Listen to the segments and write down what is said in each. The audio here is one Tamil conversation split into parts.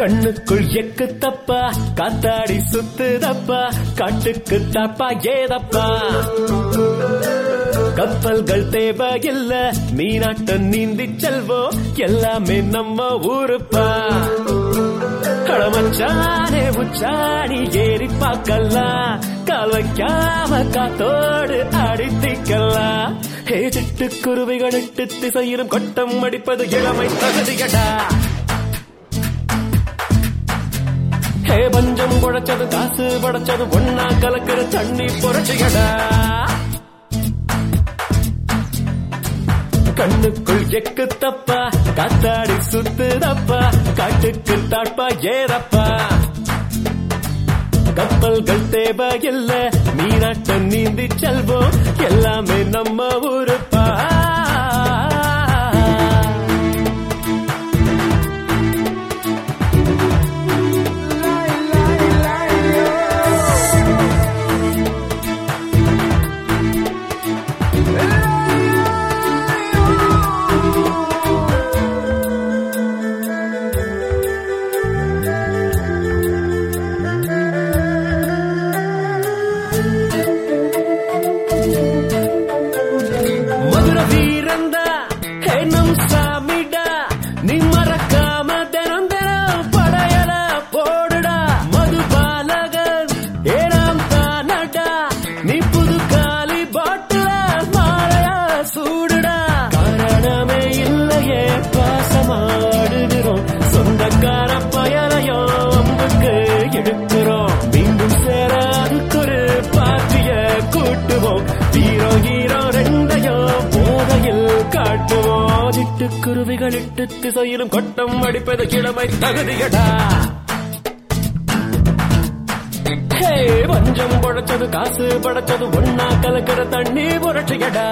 கண்ணுக்குள் எக்கு தப்பா காத்தாடி சுத்துதப்பா காட்டுக்கு தாப்பா ஏதப்பா கப்பல்கள் தேவையில்ல மீனாட்டம் நீந்தி செல்வோம் எல்லாமே நம்ம ஊருப்பா கடமச்சானே உச்சாணி ஏறி பார்க்கலாம் கால் வைக்காம காத்தோடு அடித்திக்கலாம் சிட்டுக்குருவிகள் இட்டு திசையிலும் கொட்டம் அடிப்பது இளமை தகுதியடா பஞ்சம் குழைச்சது காசு படைச்சது ஒன்னா கலக்கிற தண்ணி புரட்சியடா கண்ணுக்குள் எக்கு தப்பா காத்தாடி சுத்துதப்பா காட்டுக்கு தாட்பா ஏறப்பா கப்பல்கள் தேவையில்ல மீனாட்டம் நீந்தி செல்வோம் எல்லாமே நம்ம ஊருப்பா குருவிகள் இட்டு திசையிலும் கொட்டம் அடிப்பது கிழமை தகுதியடா பஞ்சம் படைச்சது காசு படைச்சது ஒன்னா கலக்கிற தண்ணி புரட்சியடா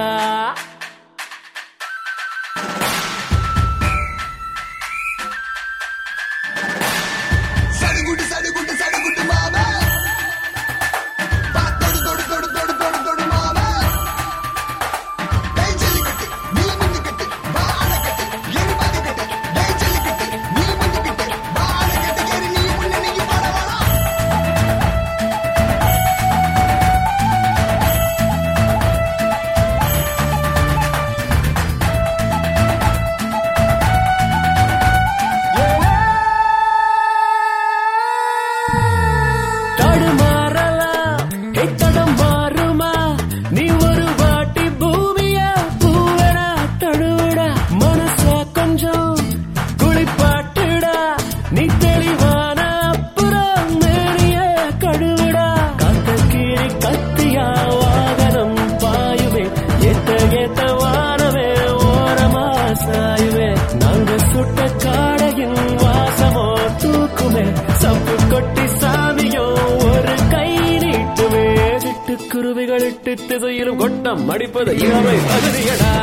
குருவிகள் இட்டு திசையிலும் கொட்டம் அடிப்பது இளமை தகுதியடா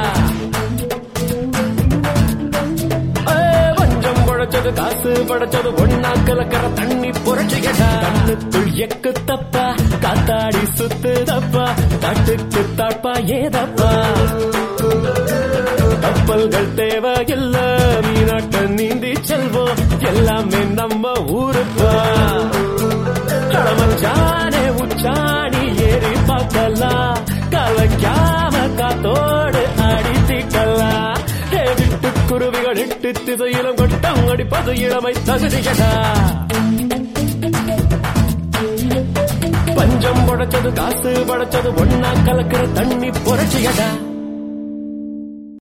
பஞ்சம் குழைச்சது காசு படைச்சது ஒன்னா கலக்கிற தண்ணி புரட்சியடா கண்ணுக்குள் எக்கு தப்பா காத்தாடி சுத்துதப்பா காட்டுக்கு தாட்பா ஏதப்பா கப்பல்கள் தேவையில்ல மீனாட்டம் நீந்தி செல்வோம் எல்லாமே நம்ம ஊருப்பா கடமச்சானே உச்சாணி ஏறி பார்க்கலாம் கால் வைக்காம காத்தோடு அடித்திக்கலாம் விட்டுக்குருவிகள் இட்டு திசையிலும் கொட்டம் அடிப்பது இளமை தகுதியடா பஞ்சம் படைச்சது காசு படைச்சது ஒன்னா கலக்கிற தண்ணி புரட்சியடா